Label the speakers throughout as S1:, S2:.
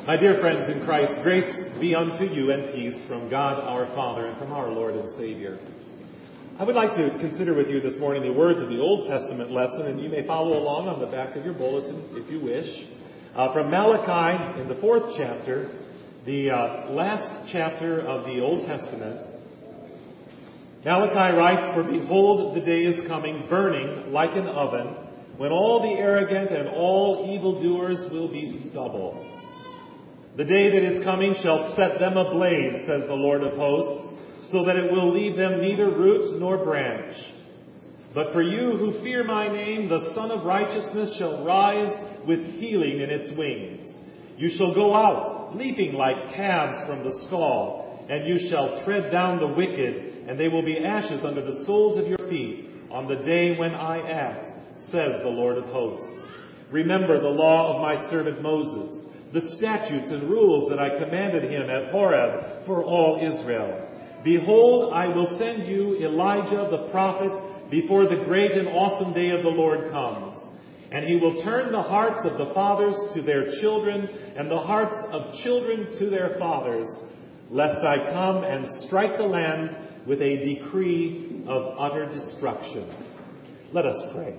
S1: My dear friends in Christ, grace be unto you and peace from God our Father and from our Lord and Savior. I would like to consider with you this morning the words of the Old Testament lesson, and you may follow along on the back of your bulletin if you wish. From Malachi in the 4th chapter, the last chapter of the Old Testament. Malachi writes, "For behold, the day is coming, burning like an oven, when all the arrogant and all evildoers will be stubble. The day that is coming shall set them ablaze, says the Lord of hosts, so that it will leave them neither root nor branch. But for you who fear my name, the Son of Righteousness shall rise with healing in its wings. You shall go out, leaping like calves from the stall, and you shall tread down the wicked, and they will be ashes under the soles of your feet on the day when I act, says the Lord of hosts. Remember the law of my servant Moses, the statutes and rules that I commanded him at Horeb for all Israel. Behold, I will send you Elijah the prophet before the great and awesome day of the Lord comes. And he will turn the hearts of the fathers to their children and the hearts of children to their fathers, lest I come and strike the land with a decree of utter destruction." Let us pray.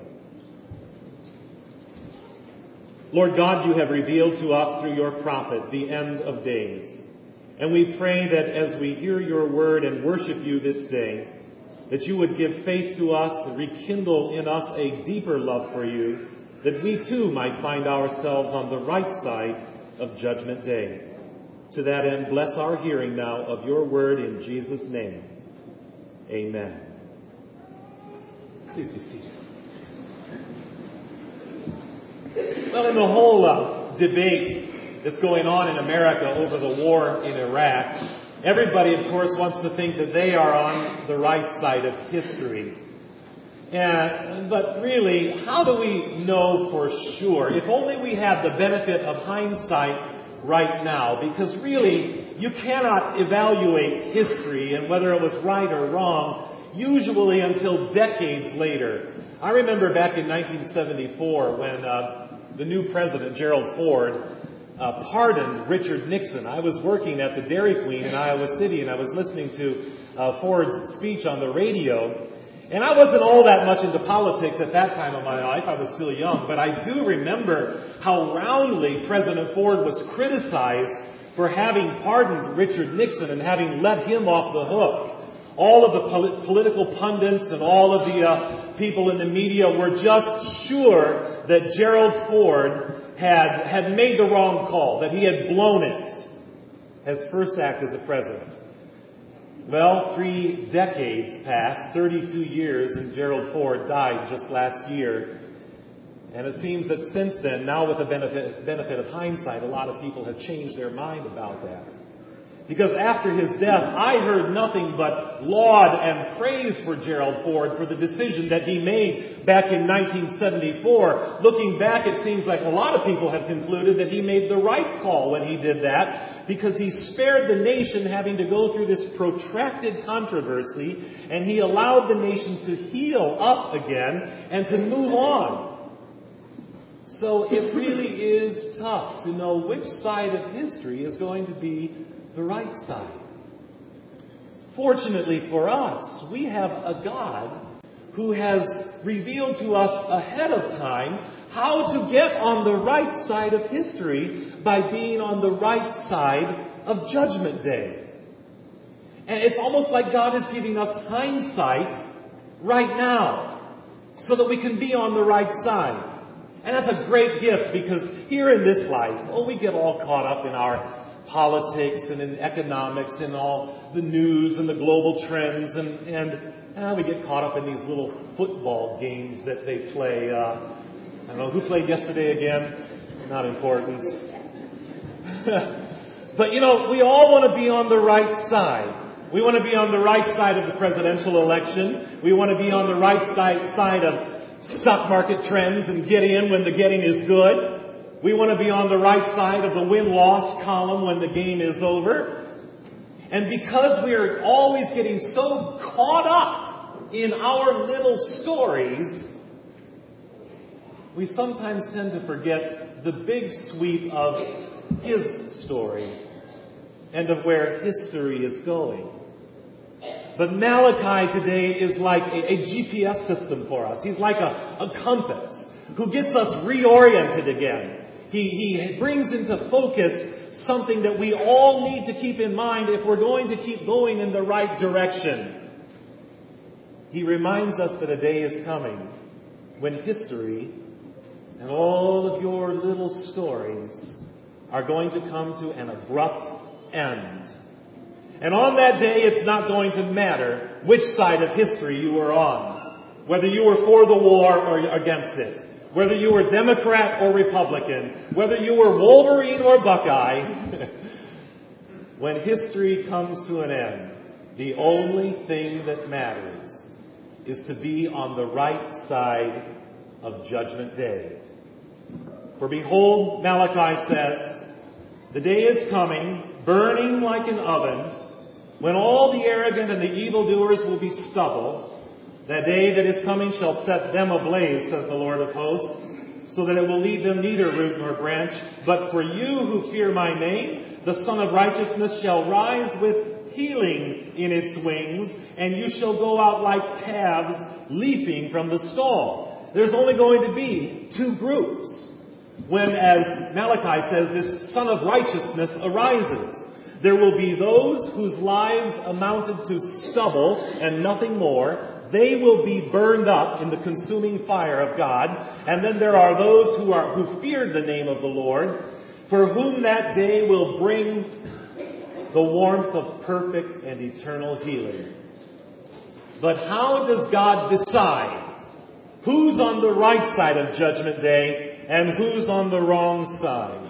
S1: Lord God, you have revealed to us through your prophet the end of days. And we pray that as we hear your word and worship you this day, that you would give faith to us and rekindle in us a deeper love for you, that we too might find ourselves on the right side of Judgment Day. To that end, bless our hearing now of your word in Jesus' name. Amen. Please be seated. Well, in the whole debate that's going on in America over the war in Iraq, everybody, of course, wants to think that they are on the right side of history. But really, how do we know for sure? If only we had the benefit of hindsight right now, because really, you cannot evaluate history and whether it was right or wrong usually until decades later. I remember back in 1974 when the new president, Gerald Ford, pardoned Richard Nixon. I was working at the Dairy Queen in Iowa City, and I was listening to Ford's speech on the radio. And I wasn't all that much into politics at that time of my life. I was still young. But I do remember how roundly President Ford was criticized for having pardoned Richard Nixon and having let him off the hook. All of the political pundits and all of the people in the media were just sure that Gerald Ford had made the wrong call, that he had blown it as first act as a president. Well, 3 decades passed, 32 years, and Gerald Ford died just last year. And it seems that since then, now with the benefit of hindsight, a lot of people have changed their mind about that. Because after his death, I heard nothing but laud and praise for Gerald Ford for the decision that he made back in 1974. Looking back, it seems like a lot of people have concluded that he made the right call when he did that, because he spared the nation having to go through this protracted controversy, and he allowed the nation to heal up again and to move on. So it really is tough to know which side of history is going to be the right side. Fortunately for us, we have a God who has revealed to us ahead of time how to get on the right side of history by being on the right side of Judgment Day. And it's almost like God is giving us hindsight right now so that we can be on the right side. And that's a great gift, because here in this life, we get all caught up in our politics and in economics and all the news and the global trends, and we get caught up in these little football games that they play. I don't know, who played yesterday again? Not important. But we all want to be on the right side. We want to be on the right side of the presidential election. We want to be on the right side of stock market trends and get in when the getting is good. We want to be on the right side of the win-loss column when the game is over. And because we are always getting so caught up in our little stories, we sometimes tend to forget the big sweep of his story and of where history is going. But Malachi today is like a GPS system for us. He's like a compass who gets us reoriented again. He brings into focus something that we all need to keep in mind if we're going to keep going in the right direction. He reminds us that a day is coming when history and all of your little stories are going to come to an abrupt end. And on that day, it's not going to matter which side of history you were on, whether you were for the war or against it, whether you were Democrat or Republican, whether you were Wolverine or Buckeye. When history comes to an end, the only thing that matters is to be on the right side of Judgment Day. For behold, Malachi says, the day is coming, burning like an oven, when all the arrogant and the evildoers will be stubble. That day that is coming shall set them ablaze, says the Lord of hosts, so that it will leave them neither root nor branch. But for you who fear my name, the Son of Righteousness shall rise with healing in its wings, and you shall go out like calves leaping from the stall. There's only going to be two groups when, as Malachi says, this Son of Righteousness arises. There will be those whose lives amounted to stubble and nothing more. They will be burned up in the consuming fire of God. And then there are those who feared the name of the Lord, for whom that day will bring the warmth of perfect and eternal healing. But how does God decide who's on the right side of Judgment Day and who's on the wrong side?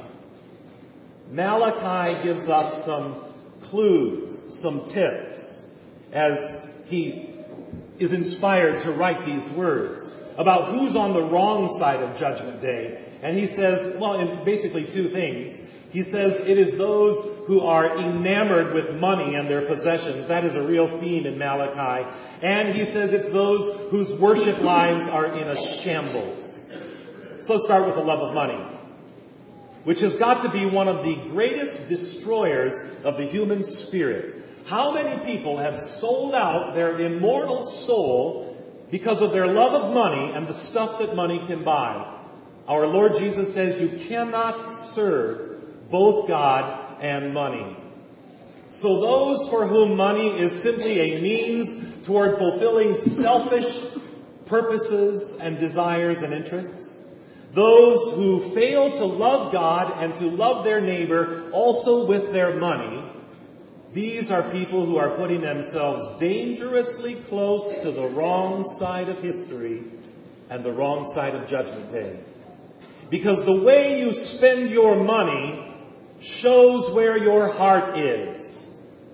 S1: Malachi gives us some clues, some tips, as he is inspired to write these words about who's on the wrong side of Judgment Day. And he says, well, in basically two things. He says it is those who are enamored with money and their possessions. That is a real theme in Malachi. And he says it's those whose worship lives are in a shambles. So let's start with the love of money, which has got to be one of the greatest destroyers of the human spirit. How many people have sold out their immortal soul because of their love of money and the stuff that money can buy? Our Lord Jesus says you cannot serve both God and money. So those for whom money is simply a means toward fulfilling selfish purposes and desires and interests, those who fail to love God and to love their neighbor also with their money, these are people who are putting themselves dangerously close to the wrong side of history and the wrong side of Judgment Day. Because the way you spend your money shows where your heart is.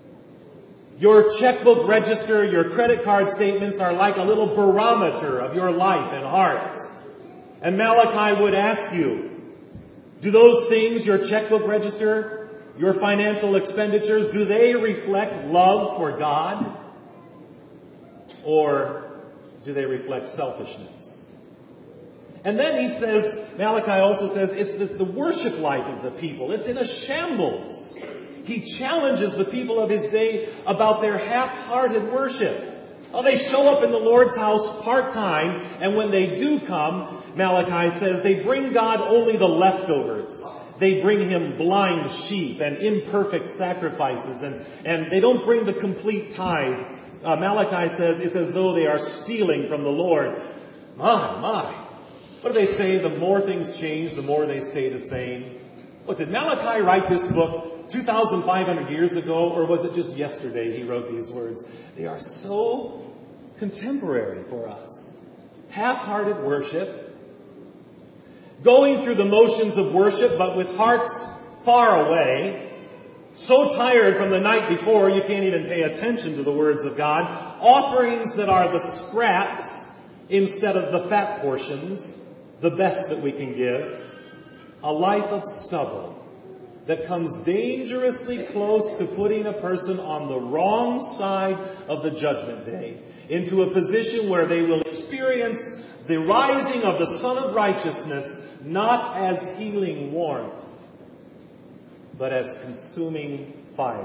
S1: Your checkbook register, your credit card statements are like a little barometer of your life and heart. And Malachi would ask you, do those things, your checkbook register, your financial expenditures, do they reflect love for God? Or do they reflect selfishness? And then he says, Malachi also says, it's the worship life of the people. It's in a shambles. He challenges the people of his day about their half-hearted worship. Oh, they show up in the Lord's house part-time, and when they do come, Malachi says, they bring God only the leftovers. They bring him blind sheep and imperfect sacrifices, and they don't bring the complete tithe. Malachi says it's as though they are stealing from the Lord. My. What do they say? The more things change, the more they stay the same. What, did Malachi write this book 2,500 years ago, or was it just yesterday he wrote these words? They are so contemporary for us. Half-hearted worship, going through the motions of worship, but with hearts far away, so tired from the night before you can't even pay attention to the words of God, offerings that are the scraps instead of the fat portions, the best that we can give, a life of stubble that comes dangerously close to putting a person on the wrong side of the Judgment Day, into a position where they will experience the rising of the Son of Righteousness not as healing warmth, but as consuming fire.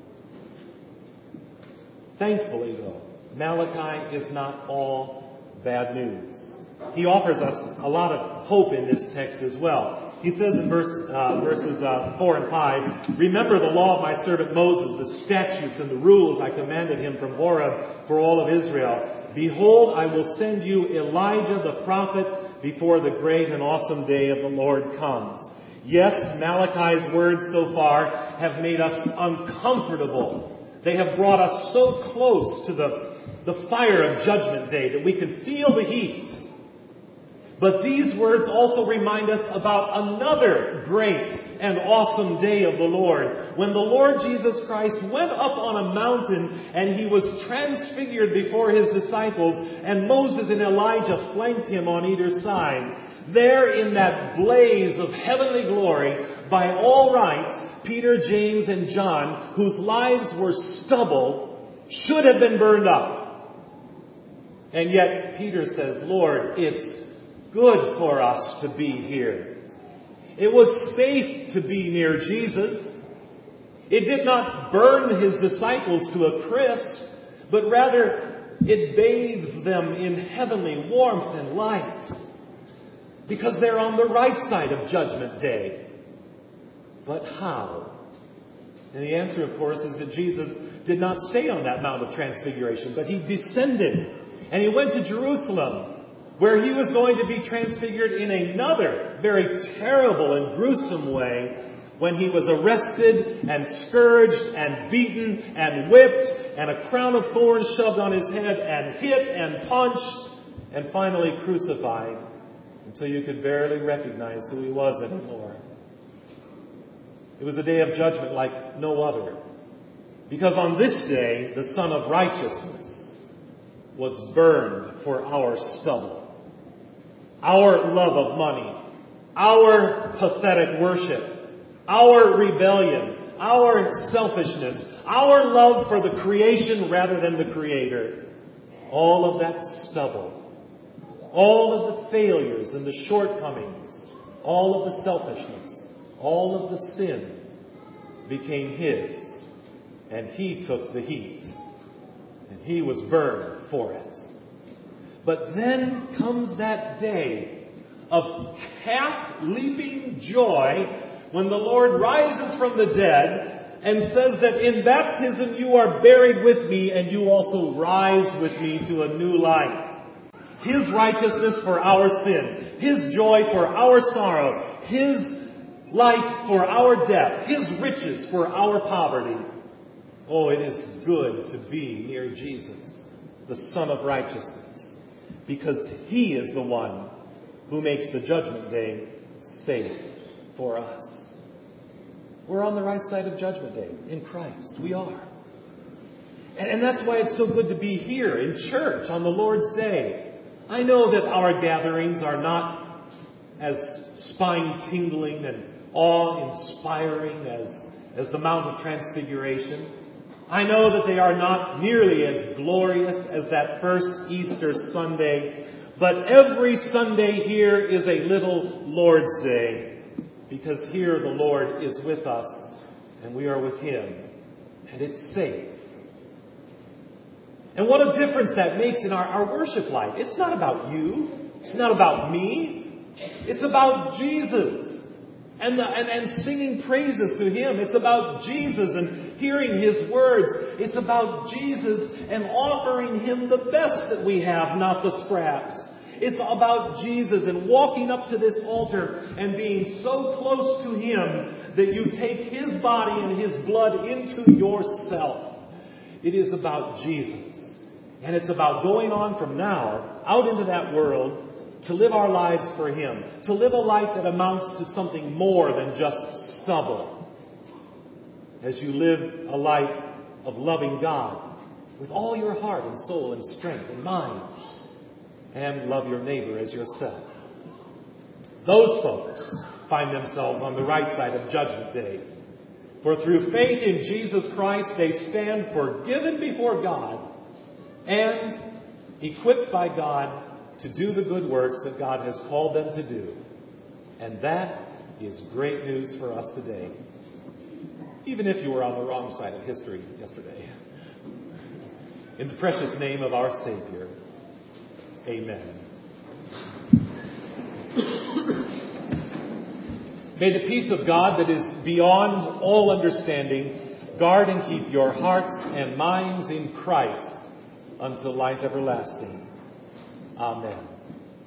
S1: Thankfully, though, Malachi is not all bad news. He offers us a lot of hope in this text as well. He says in verses 4 and 5, "Remember the law of my servant Moses, the statutes and the rules I commanded him from Horeb for all of Israel. Behold, I will send you Elijah the prophet before the great and awesome day of the Lord comes." Yes, Malachi's words so far have made us uncomfortable. They have brought us so close to the fire of Judgment Day that we can feel the heat. But these words also remind us about another great and awesome day of the Lord, when the Lord Jesus Christ went up on a mountain and he was transfigured before his disciples, and Moses and Elijah flanked him on either side. There in that blaze of heavenly glory, by all rights, Peter, James, and John, whose lives were stubble, should have been burned up. And yet Peter says, "Lord, it's good for us to be here." It was safe to be near Jesus. It did not burn his disciples to a crisp, but rather it bathes them in heavenly warmth and light, because they're on the right side of Judgment Day. But how? And the answer, of course, is that Jesus did not stay on that Mount of Transfiguration, but he descended and he went to Jerusalem, where he was going to be transfigured in another very terrible and gruesome way, when he was arrested and scourged and beaten and whipped and a crown of thorns shoved on his head and hit and punched and finally crucified until you could barely recognize who he was anymore. It was a day of judgment like no other, because on this day the Son of Righteousness was burned for our stubble. Our love of money, our pathetic worship, our rebellion, our selfishness, our love for the creation rather than the Creator. All of that stubble, all of the failures and the shortcomings, all of the selfishness, all of the sin became his, and he took the heat, and he was burned for it. But then comes that day of calf-leaping joy when the Lord rises from the dead and says that in baptism you are buried with me and you also rise with me to a new life. His righteousness for our sin, his joy for our sorrow, his life for our death, his riches for our poverty. Oh, it is good to be near Jesus, the Son of Righteousness, because he is the one who makes the Judgment Day safe for us. We're on the right side of Judgment Day in Christ. We are. And that's why it's so good to be here in church on the Lord's Day. I know that our gatherings are not as spine-tingling and awe-inspiring as the Mount of Transfiguration. I know that they are not nearly as glorious as that first Easter Sunday, but every Sunday here is a little Lord's Day, because here the Lord is with us and we are with him, and it's safe. And what a difference that makes in our worship life. It's not about you. It's not about me. It's about Jesus and singing praises to him. It's about Jesus and hearing his words. It's about Jesus and offering him the best that we have, not the scraps. It's about Jesus and walking up to this altar and being so close to him that you take his body and his blood into yourself. It is about Jesus. And it's about going on from now out into that world to live our lives for him. To live a life that amounts to something more than just stubble. As you live a life of loving God with all your heart and soul and strength and mind. And love your neighbor as yourself. Those folks find themselves on the right side of Judgment Day. For through faith in Jesus Christ, they stand forgiven before God and equipped by God to do the good works that God has called them to do. And that is great news for us today. even if you were on the wrong side of history yesterday. In the precious name of our Savior, amen. May the peace of God that is beyond all understanding guard and keep your hearts and minds in Christ until life everlasting. Amen.